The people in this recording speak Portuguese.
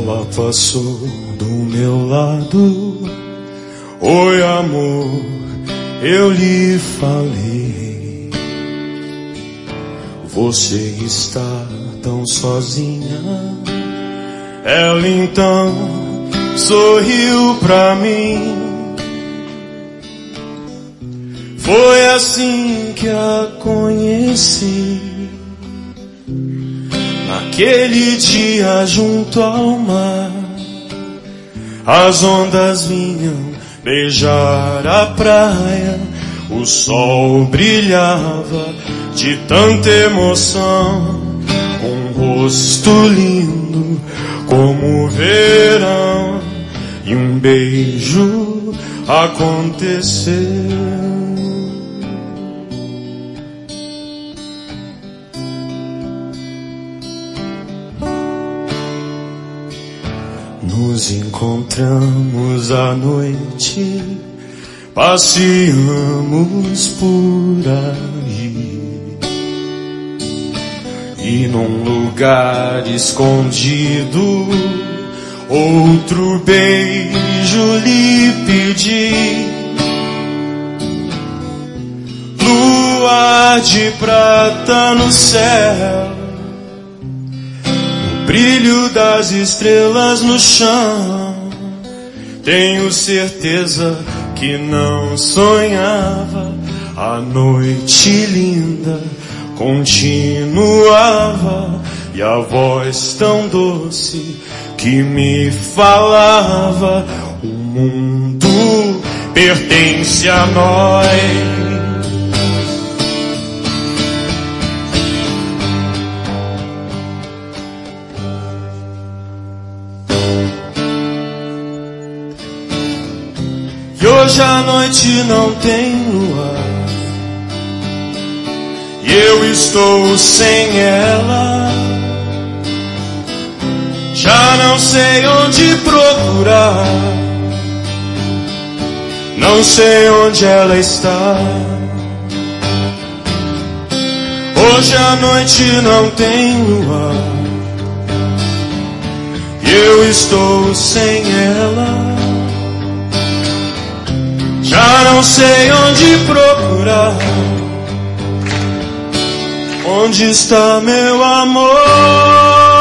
Ela passou do meu lado. Oi, amor, eu lhe falei. Você está tão sozinha. Ela então sorriu pra mim. Foi assim que a conheci. Naquele dia junto ao mar, as ondas vinham beijar a praia. O sol brilhava de tanta emoção. Um rosto lindo como o verão. E um beijo aconteceu. Nos encontramos à noite, passeamos por aí. E num lugar escondido, outro beijo lhe pedi. Lua de prata no céu, brilho das estrelas no chão. Tenho certeza que não sonhava. A noite linda continuava. E a voz tão doce que me falava: o mundo pertence a nós. E hoje a noite não tem lua, e eu estou sem ela. Já não sei onde procurar, não sei onde ela está. Hoje a noite não tem lua, e eu estou sem ela. Já não sei onde procurar. Onde está meu amor?